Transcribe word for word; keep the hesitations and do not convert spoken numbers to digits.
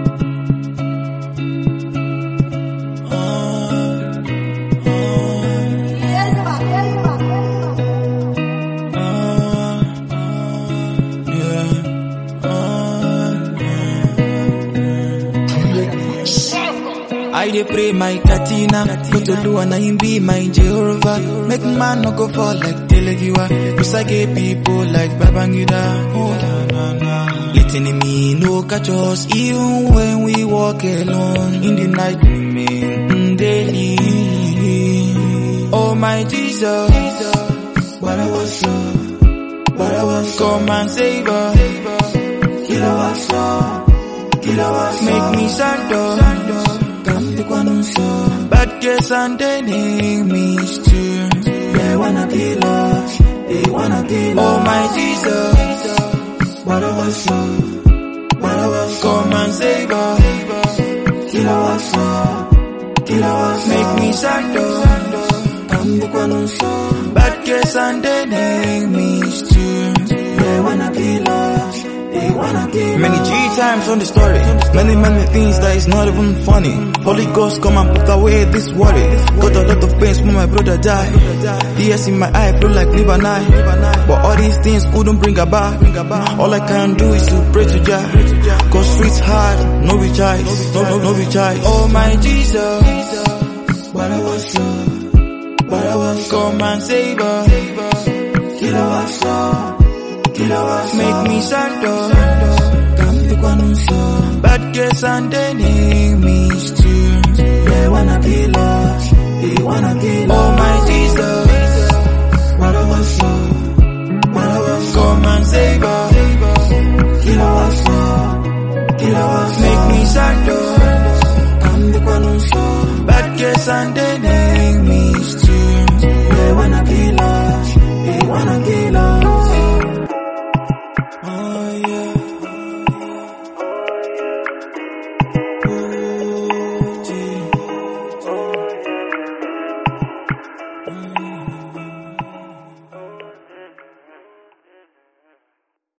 I dey pray my Katina, go to do and I be my Jehovah. Make man no go fall like Telegiwa. Cause I get people like Babangida. Oh, na, na, na. Letting me no catch us, even when we walk alone. In the night we mean daily. Oh my Jesus, but I was so, but I was so. Come and save us. Kill us so, kill us. Make me santo. Bad guys and enemies too. They wanna kill us, they wanna kill us. Oh my Jesus, but I was so, but I was so. Come and save us. Kill us, kill us. Make me santo. Bad guys and enemies too. They wanna kill us. Many G times on the story, many many things that is not even funny. Holy Ghost come and put away this worry. Got a lot of pains when my brother died. Tears in my eye feel like live and I. But all these things couldn't bring her back. All I can do is to pray to Jah. Cause streets hard, no recharge, no no no recharge. Oh my Jesus, but I was so, but I was so. Come and save us. Kill us all. Make me santo. Bad guys and enemies too. They wanna kill us. They wanna kill us. Oh my Jesus, but I was so, but I was so. Come and save us. Kill us, kill us. Make me santo. Bad guys and enemies too.